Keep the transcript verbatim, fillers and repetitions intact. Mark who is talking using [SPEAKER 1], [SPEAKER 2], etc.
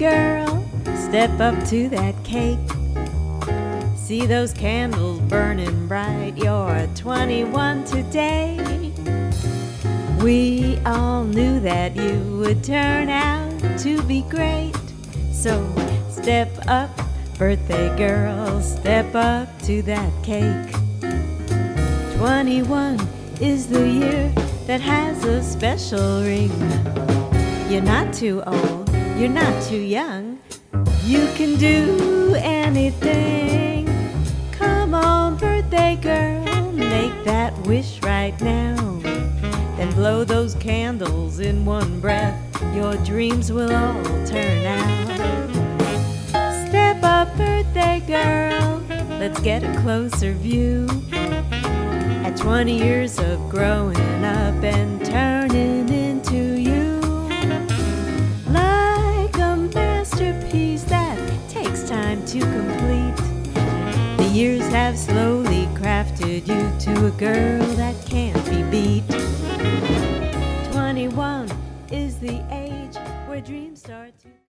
[SPEAKER 1] girl, step up to that cake. See those candles burning bright, you're twenty-one today. We all knew that you would turn out to be great. So step up, birthday girl, step up to that cake. twenty-one is the year that has a special ring. You're not too old, you're not too young. You can do anything. Come on, birthday girl, make that wish right now. Then blow those candles in one breath. Your dreams will all turn out. Step up, birthday girl, let's get a closer view at twenty years of growing up and turning into you. Like a masterpiece that takes time to complete. The years have slowly crafted you to a girl that can't be beat. twenty-one is the age where dreams start to